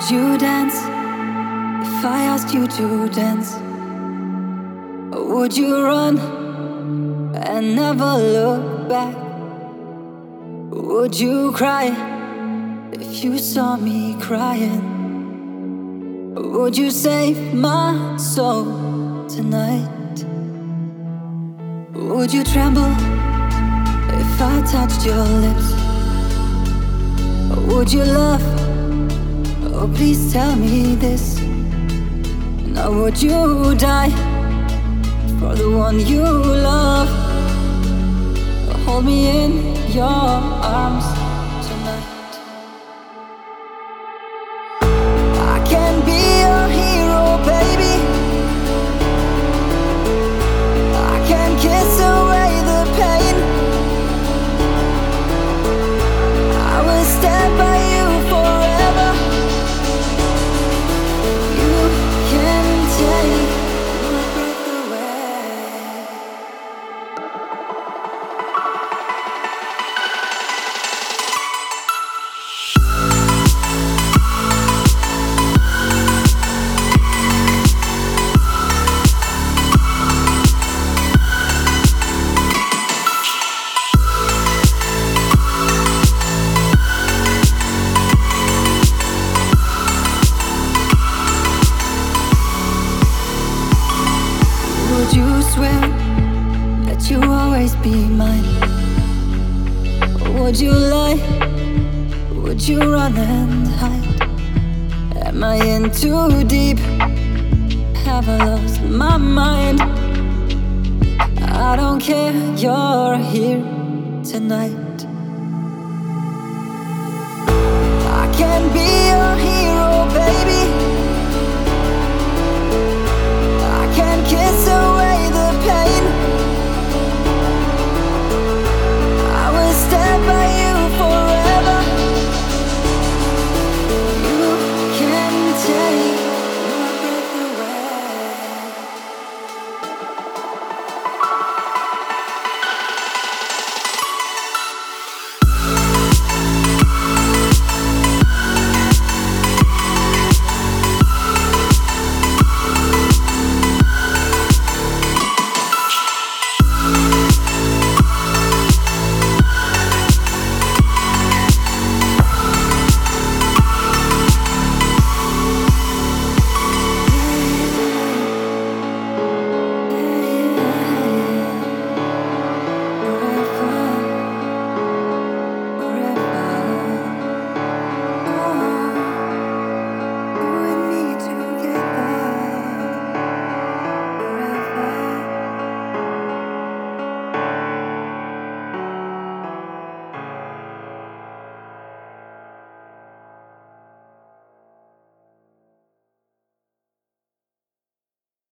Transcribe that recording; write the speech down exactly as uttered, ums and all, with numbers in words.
Would you dance if I asked you to dance? Or would you run and never look back? Would you cry if you saw me crying? Or would you save my soul tonight? Would you tremble if I touched your lips? Or would you laugh? Oh, please tell me this. Now would you die for the one you love? Or hold me in your arms tonight. I can be your hero, baby. I can kiss away the pain. I will stand by you forever. You can take my breath away. Would you swear that you always be mine? Or would you lie? Would you run and hide? Am I in too deep? Have I lost my mind? I don't care, you're here tonight. I can be your hero, baby.